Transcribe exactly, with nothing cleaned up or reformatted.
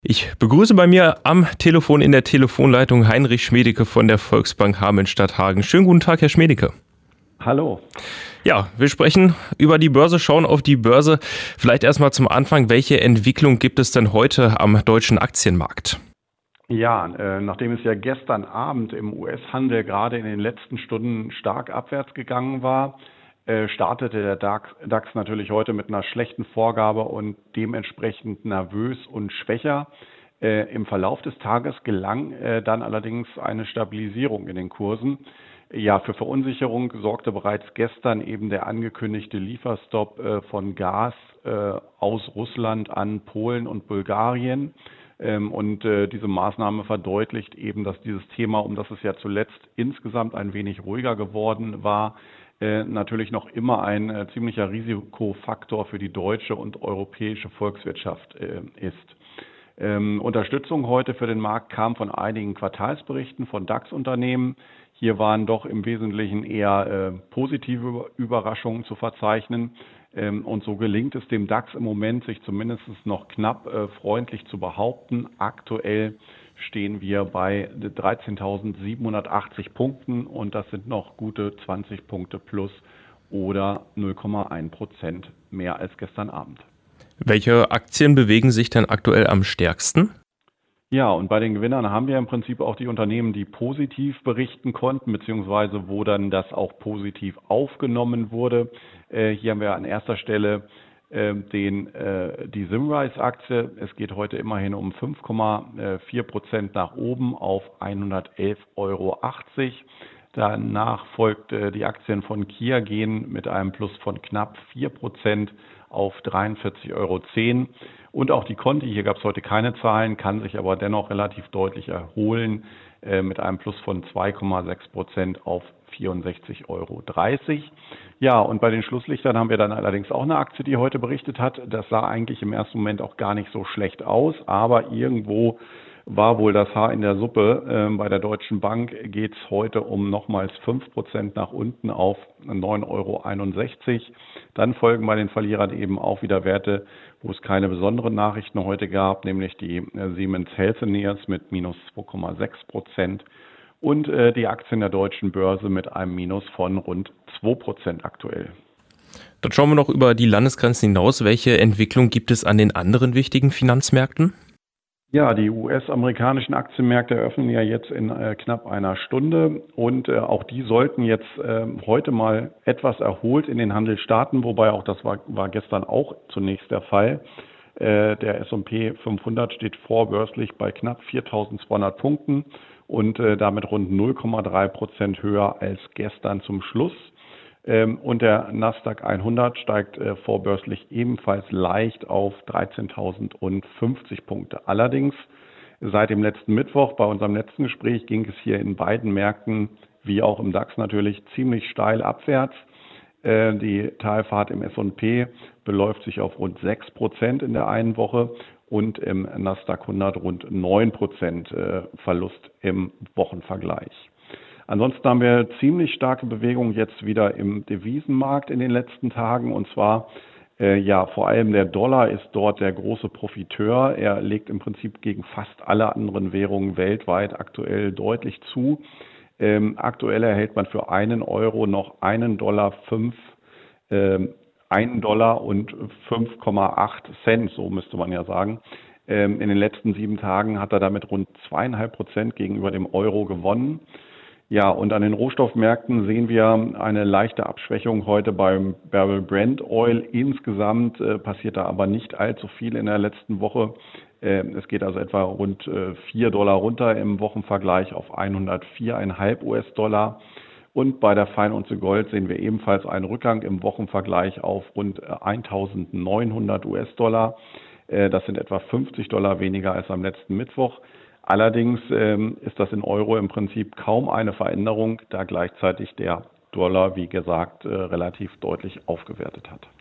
Ich begrüße bei mir am Telefon in der Telefonleitung Heinrich Schmedeke von der Volksbank Hameln-Stadthagen. Schönen guten Tag, Herr Schmedeke. Hallo. Ja, wir sprechen über die Börse, schauen auf die Börse. Vielleicht erstmal zum Anfang, welche Entwicklung gibt es denn heute am deutschen Aktienmarkt? Ja, äh, nachdem es ja gestern Abend im U S-Handel gerade in den letzten Stunden stark abwärts gegangen war, äh, startete der DAX, DAX natürlich heute mit einer schlechten Vorgabe und dementsprechend nervös und schwächer. Äh, im Verlauf des Tages gelang äh, dann allerdings eine Stabilisierung in den Kursen. Ja, für Verunsicherung sorgte bereits gestern eben der angekündigte Lieferstopp äh, von Gas äh, aus Russland an Polen und Bulgarien. Ähm, und äh, diese Maßnahme verdeutlicht eben, dass dieses Thema, um das es ja zuletzt insgesamt ein wenig ruhiger geworden war, äh, natürlich noch immer ein äh, ziemlicher Risikofaktor für die deutsche und europäische Volkswirtschaft äh, ist. Ähm, Unterstützung heute für den Markt kam von einigen Quartalsberichten von DAX-Unternehmen. Hier waren doch im Wesentlichen eher äh, positive Überraschungen zu verzeichnen. Ähm, und so gelingt es dem DAX im Moment, sich zumindest noch knapp äh, freundlich zu behaupten. Aktuell stehen wir bei dreizehntausendsiebenhundertachtzig Punkten und das sind noch gute zwanzig Punkte plus oder null Komma eins Prozent mehr als gestern Abend. Welche Aktien bewegen sich denn aktuell am stärksten? Ja, und bei den Gewinnern haben wir im Prinzip auch die Unternehmen, die positiv berichten konnten, beziehungsweise wo dann das auch positiv aufgenommen wurde. Äh, hier haben wir an erster Stelle äh, den, äh, die Symrise-Aktie. Es geht heute immerhin um fünf Komma vier Prozent nach oben auf hundertelf Euro achtzig. Danach folgt äh, die Aktien von Kia gehen mit einem Plus von knapp vier Prozent auf dreiundvierzig Euro zehn. Und auch die Conti, hier gab es heute keine Zahlen, kann sich aber dennoch relativ deutlich erholen äh, mit einem Plus von zwei Komma sechs Prozent auf vierundsechzig Euro dreißig. Ja, und bei den Schlusslichtern haben wir dann allerdings auch eine Aktie, die heute berichtet hat. Das sah eigentlich im ersten Moment auch gar nicht so schlecht aus, aber irgendwo war wohl das Haar in der Suppe. Ähm, bei der Deutschen Bank geht es heute um nochmals fünf Prozent nach unten auf neun Euro einundsechzig. Dann folgen bei den Verlierern eben auch wieder Werte, wo es keine besonderen Nachrichten heute gab, nämlich die äh, Siemens Healthineers mit minus zwei Komma sechs Prozent und äh, die Aktien der deutschen Börse mit einem Minus von rund zwei Prozent aktuell. Dann schauen wir noch über die Landesgrenzen hinaus. Welche Entwicklung gibt es an den anderen wichtigen Finanzmärkten? Ja, die U S-amerikanischen Aktienmärkte eröffnen ja jetzt in äh, knapp einer Stunde und äh, auch die sollten jetzt äh, heute mal etwas erholt in den Handel starten, wobei auch das war, war gestern auch zunächst der Fall. Äh, der S und P fünfhundert steht vorbörslich bei knapp viertausendzweihundert Punkten und äh, damit rund null Komma drei Prozent höher als gestern zum Schluss. Und der Nasdaq hundert steigt äh, vorbörslich ebenfalls leicht auf dreizehntausendfünfzig Punkte. Allerdings seit dem letzten Mittwoch, bei unserem letzten Gespräch, ging es hier in beiden Märkten, wie auch im DAX natürlich, ziemlich steil abwärts. Äh, die Talfahrt im S und P beläuft sich auf rund sechs Prozent in der einen Woche und im Nasdaq hundert rund neun Prozent äh, Verlust im Wochenvergleich. Ansonsten haben wir ziemlich starke Bewegung jetzt wieder im Devisenmarkt in den letzten Tagen und zwar äh, ja vor allem der Dollar ist dort der große Profiteur. Er legt im Prinzip gegen fast alle anderen Währungen weltweit aktuell deutlich zu. Ähm, aktuell erhält man für einen Euro noch einen Dollar fünf, ähm, einen Dollar und fünf Komma acht Cent, so müsste man ja sagen. Ähm, in den letzten sieben Tagen hat er damit rund zweieinhalb Prozent gegenüber dem Euro gewonnen. Ja, und an den Rohstoffmärkten sehen wir eine leichte Abschwächung heute beim Barrel Brent Oil. Insgesamt äh, passiert da aber nicht allzu viel in der letzten Woche. Äh, es geht also etwa rund äh, vier Dollar runter im Wochenvergleich auf hundertvier Komma fünf US-Dollar. Und bei der Feinunze Gold sehen wir ebenfalls einen Rückgang im Wochenvergleich auf rund eintausendneunhundert US-Dollar. Äh, das sind etwa fünfzig Dollar weniger als am letzten Mittwoch. Allerdings ähm, ist das in Euro im Prinzip kaum eine Veränderung, da gleichzeitig der Dollar, wie gesagt, äh, relativ deutlich aufgewertet hat.